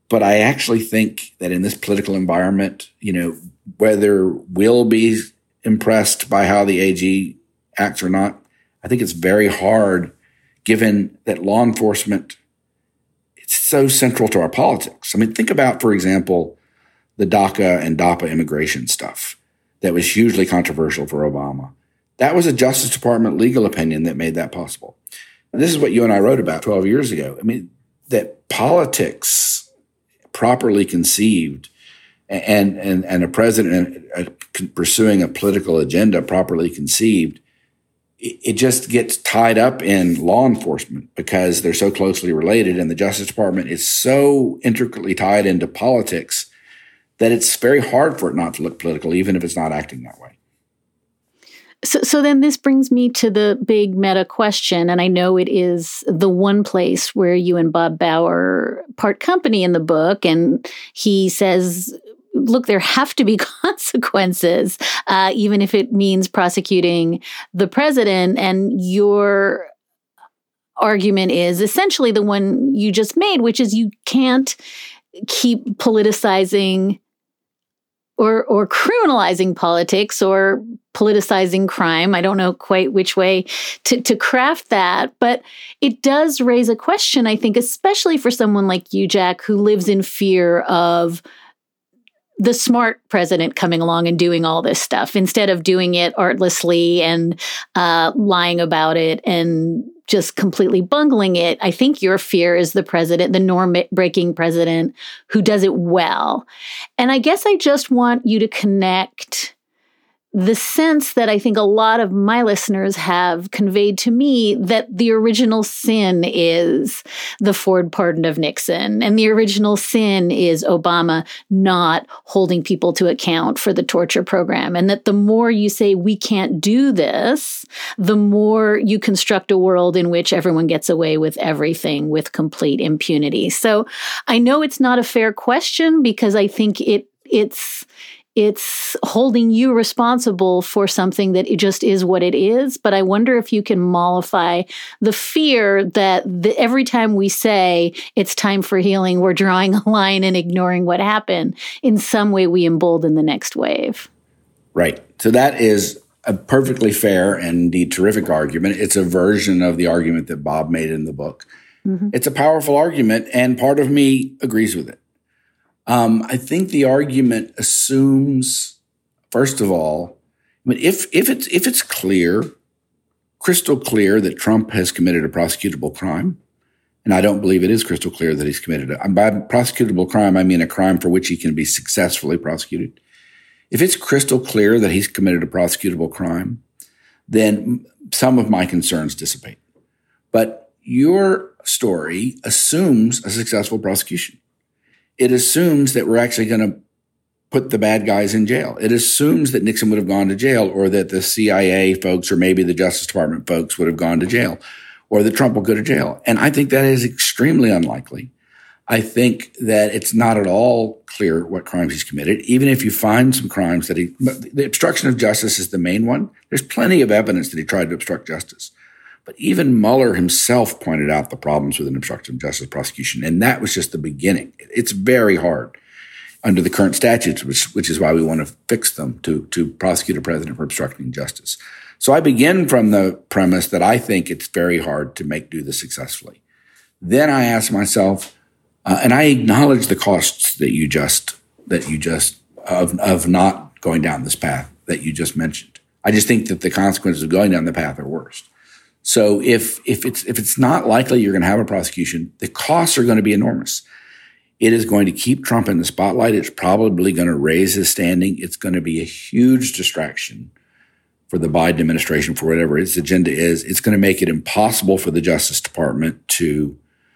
But I actually think that in this political environment, you know, whether we'll be impressed by how the A G acts or not, I think it's very hard given that law enforcement, it's so central to our politics. I mean, think about, for example, the DACA and DAPA immigration stuff that was hugely controversial for Obama. That was a Justice Department legal opinion that made that possible. And this is what you and I wrote about twelve years ago. I mean, that politics properly conceived and, and, and a president pursuing a political agenda properly conceived, it just gets tied up in law enforcement because they're so closely related, and the Justice Department is so intricately tied into politics that it's very hard for it not to look political, even if it's not acting that way. So, so then this brings me to the big meta question, and I know it is the one place where you and Bob Bauer part company in the book, and he says, look, there have to be consequences, uh, even if it means prosecuting the president. And your argument is essentially the one you just made, which is you can't keep politicizing or or criminalizing politics or politicizing crime. I don't know quite which way to, to craft that, but it does raise a question, I think, especially for someone like you, Jack, who lives in fear of the smart president coming along and doing all this stuff instead of doing it artlessly and uh, lying about it and just completely bungling it. I think your fear is the president, the norm-breaking president who does it well. And I guess I just want you to connect the sense that I think a lot of my listeners have conveyed to me that the original sin is the Ford pardon of Nixon, and the original sin is Obama not holding people to account for the torture program, and that the more you say we can't do this, the more you construct a world in which everyone gets away with everything with complete impunity. So I know it's not a fair question because I think it it's It's holding you responsible for something that it just is what it is. But I wonder if you can mollify the fear that the, every time we say it's time for healing, we're drawing a line and ignoring what happened. In some way, we embolden the next wave. Right. So that is a perfectly fair and indeed terrific argument. It's a version of the argument that Bob made in the book. Mm-hmm. It's a powerful argument, and part of me agrees with it. Um, I think the argument assumes, first of all, I mean, if if it's if it's clear, crystal clear that Trump has committed a prosecutable crime, and I don't believe it is crystal clear that he's committed it. By prosecutable crime, I mean a crime for which he can be successfully prosecuted. If it's crystal clear that he's committed a prosecutable crime, then some of my concerns dissipate. But your story assumes a successful prosecution. It assumes that we're actually going to put the bad guys in jail. It assumes that Nixon would have gone to jail, or that the C I A folks or maybe the Justice Department folks would have gone to jail, or that Trump will go to jail. And I think that is extremely unlikely. I think that it's not at all clear what crimes he's committed. Even if you find some crimes that he, the obstruction of justice is the main one. There's plenty of evidence that he tried to obstruct justice. But even Mueller himself pointed out the problems with an obstruction of justice prosecution, and that was just the beginning. It's very hard under the current statutes, which, which is why we want to fix them, to, to prosecute a president for obstructing justice. So I begin from the premise that I think it's very hard to make do this successfully. Then I ask myself, uh, and I acknowledge the costs that you just that you just of of not going down this path that you just mentioned. I just think that the consequences of going down the path are worse. So if if it's if it's not likely you're going to have a prosecution, the costs are going to be enormous. It is going to keep Trump in the spotlight. It's probably going to raise his standing. It's going to be a huge distraction for the Biden administration for whatever its agenda is. It's going to make it impossible for the Justice Department to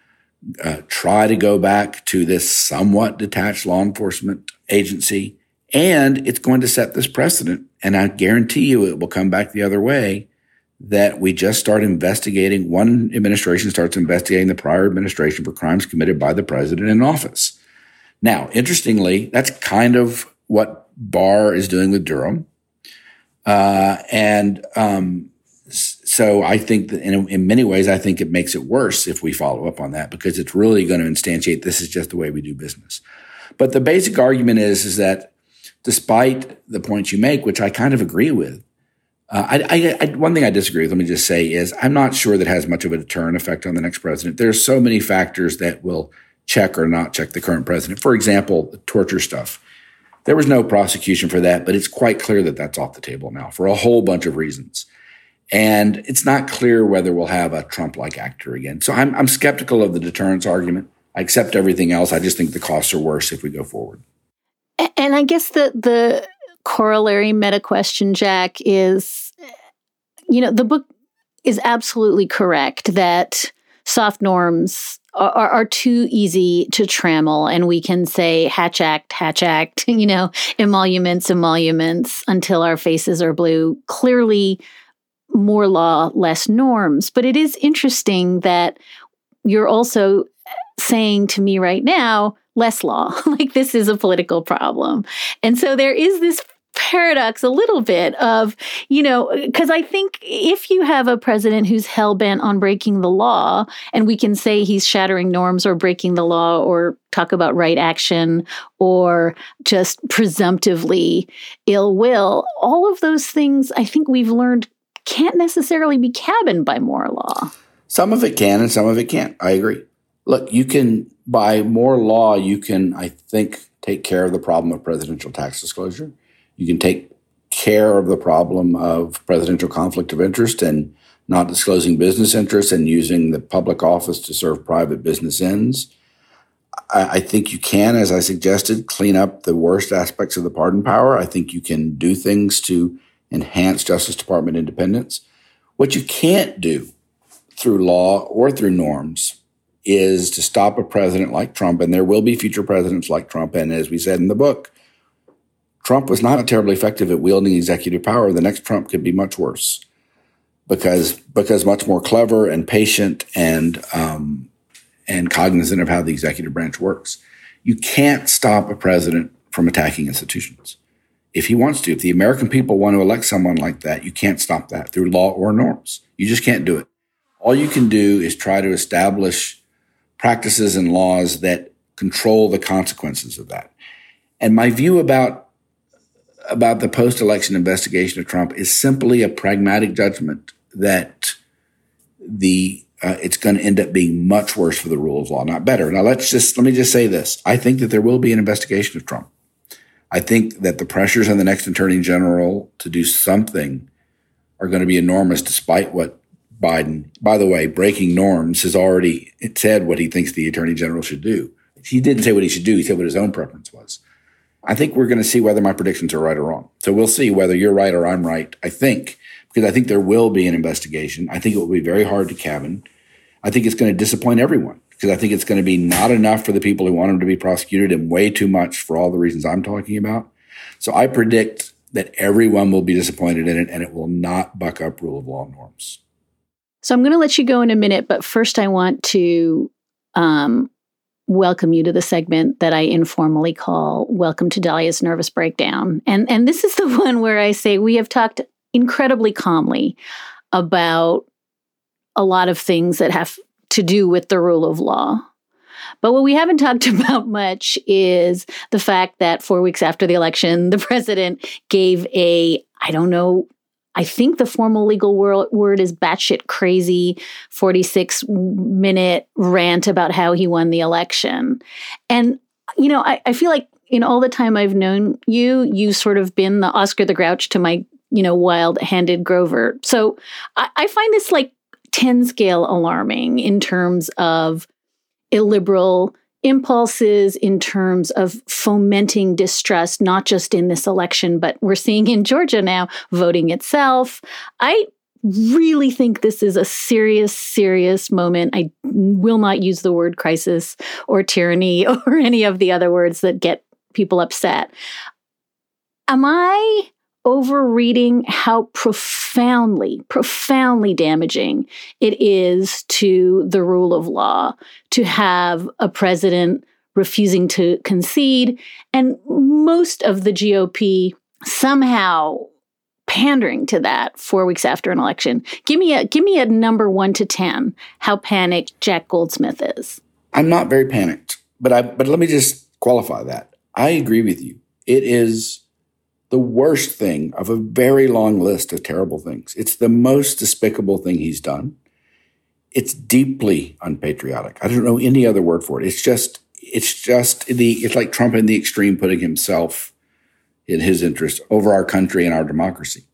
uh, try to go back to this somewhat detached law enforcement agency. And it's going to set this precedent. And I guarantee you it will come back the other way, that we just start investigating, one administration starts investigating the prior administration for crimes committed by the president in office. Now, interestingly, that's kind of what Barr is doing with Durham. Uh, and um, So I think that in, in many ways, I think it makes it worse if we follow up on that because it's really going to instantiate this is just the way we do business. But the basic argument is, is that despite the points you make, which I kind of agree with, uh, I, I, I, one thing I disagree with, let me just say, is I'm not sure that has much of a deterrent effect on the next president. There's so many factors that will check or not check the current president. For example, the torture stuff. There was no prosecution for that, but it's quite clear that that's off the table now for a whole bunch of reasons. And it's not clear whether we'll have a Trump-like actor again. So I'm, I'm skeptical of the deterrence argument. I accept everything else. I just think the costs are worse if we go forward. And I guess the the corollary meta question, Jack, is, you know, the book is absolutely correct that soft norms are, are, are too easy to trammel. And we can say Hatch Act, Hatch Act, you know, emoluments, emoluments until our faces are blue. Clearly, more law, less norms. But it is interesting that you're also saying to me right now, less law, like this is a political problem. And so there is this paradox a little bit of, you know, because I think if you have a president who's hell-bent on breaking the law, and we can say he's shattering norms or breaking the law or talk about right action or just presumptively ill will, all of those things I think we've learned can't necessarily be cabined by more law. Some of it can and some of it can't. I agree. Look, you can, by more law, you can, I think, take care of the problem of presidential tax disclosure. You can take care of the problem of presidential conflict of interest and not disclosing business interests and using the public office to serve private business ends. I, I think you can, as I suggested, clean up the worst aspects of the pardon power. I think you can do things to enhance Justice Department independence. What you can't do through law or through norms is to stop a president like Trump, and there will be future presidents like Trump. And as we said in the book, Trump was not terribly effective at wielding executive power. The next Trump could be much worse because because much more clever and patient and um, and cognizant of how the executive branch works. You can't stop a president from attacking institutions. If he wants to, if the American people want to elect someone like that, you can't stop that through law or norms. You just can't do it. All you can do is try to establish practices and laws that control the consequences of that. And my view about, about the post-election investigation of Trump is simply a pragmatic judgment that the uh, it's going to end up being much worse for the rule of law, not better. Now, let's just let me just say this. I think that there will be an investigation of Trump. I think that the pressures on the next attorney general to do something are going to be enormous, despite what Biden, by the way, breaking norms, has already said what he thinks the attorney general should do. He didn't say what he should do. He said what his own preference was. I think we're going to see whether my predictions are right or wrong. So we'll see whether you're right or I'm right, I think, because I think there will be an investigation. I think it will be very hard to cabin. I think it's going to disappoint everyone because I think it's going to be not enough for the people who want him to be prosecuted and way too much for all the reasons I'm talking about. So I predict that everyone will be disappointed in it and it will not buck up rule of law norms. So I'm going to let you go in a minute, but first I want to um, welcome you to the segment that I informally call Welcome to Dahlia's Nervous Breakdown. And, and this is the one where I say we have talked incredibly calmly about a lot of things that have to do with the rule of law. But what we haven't talked about much is the fact that four weeks after the election, the president gave a, I don't know, I think the formal legal wor- word is batshit crazy, forty-six minute rant about how he won the election. And, you know, I, I feel like in all the time I've known you, you've sort of been the Oscar the Grouch to my, you know, wild-handed Grover. So I, I find this like ten scale alarming in terms of illiberal impulses, in terms of fomenting distrust, not just in this election, but we're seeing in Georgia now, voting itself. I really think this is a serious, serious moment. I will not use the word crisis or tyranny or any of the other words that get people upset. Am I overreading how profoundly, profoundly damaging it is to the rule of law to have a president refusing to concede and most of the G O P somehow pandering to that four weeks after an election. Give me a give me a number one to ten, how panicked Jack Goldsmith is. I'm not very panicked, but I but let me just qualify that. I agree with you. It is the worst thing of a very long list of terrible things. It's the most despicable thing he's done. It's deeply unpatriotic. I don't know any other word for it. It's just it's just the it's like Trump in the extreme, putting himself in his interest over our country and our democracy.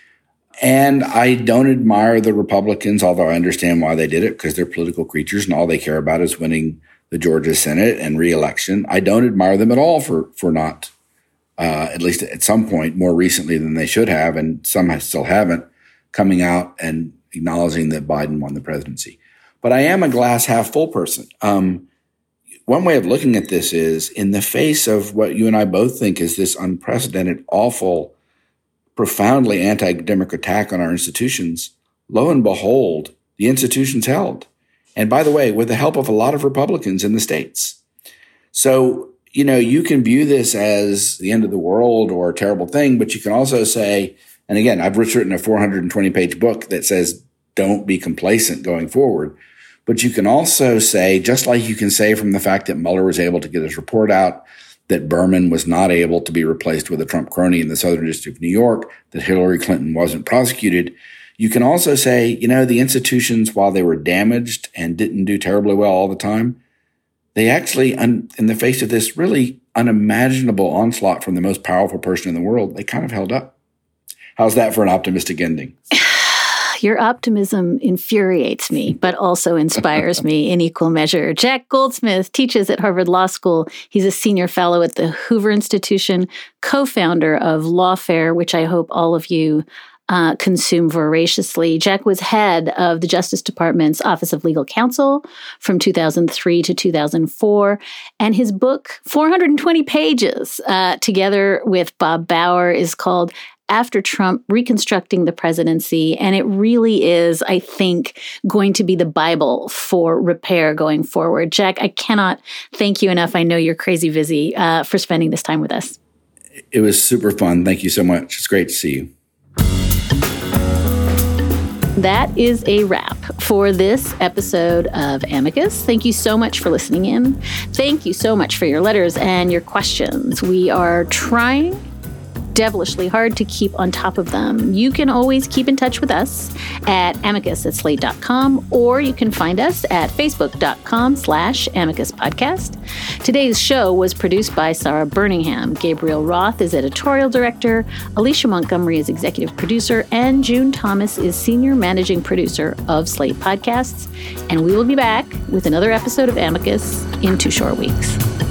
And I don't admire the Republicans, although I understand why they did it, because they're political creatures and all they care about is winning the Georgia Senate and re-election. I don't admire them at all for for not, uh, at least at some point more recently than they should have, and some still haven't, coming out and acknowledging that Biden won the presidency. But I am a glass half full person. Um, One way of looking at this is, in the face of what you and I both think is this unprecedented, awful, profoundly anti-democratic attack on our institutions, lo and behold, the institutions held. And by the way, with the help of a lot of Republicans in the states. So, you know, you can view this as the end of the world or a terrible thing, but you can also say, and again, I've written a four hundred twenty page book that says, don't be complacent going forward. But you can also say, just like you can say from the fact that Mueller was able to get his report out, that Berman was not able to be replaced with a Trump crony in the Southern District of New York, that Hillary Clinton wasn't prosecuted. You can also say, you know, the institutions, while they were damaged and didn't do terribly well all the time, they actually, un- in the face of this really unimaginable onslaught from the most powerful person in the world, they kind of held up. How's that for an optimistic ending? Your optimism infuriates me, but also inspires me in equal measure. Jack Goldsmith teaches at Harvard Law School. He's a senior fellow at the Hoover Institution, co-founder of Lawfare, which I hope all of you uh, consume voraciously. Jack was head of the Justice Department's Office of Legal Counsel from two thousand three to two thousand four. And his book, four hundred twenty pages, uh, together with Bob Bauer, is called After Trump, Reconstructing the Presidency. And it really is, I think, going to be the Bible for repair going forward. Jack, I cannot thank you enough. I know you're crazy busy uh, for spending this time with us. It was super fun. Thank you so much. It's great to see you. That is a wrap for this episode of Amicus. Thank you so much for listening in. Thank you so much for your letters and your questions. We are trying devilishly hard to keep on top of them. You can always keep in touch with us at amicus at slate dot com, or you can find us at facebook.com slash amicus podcast. Today's show was produced by Sarah Birmingham. Gabriel Roth is editorial director, Alicia Montgomery is executive producer, and June Thomas is senior managing producer of Slate Podcasts. And we will be back with another episode of Amicus in two short weeks.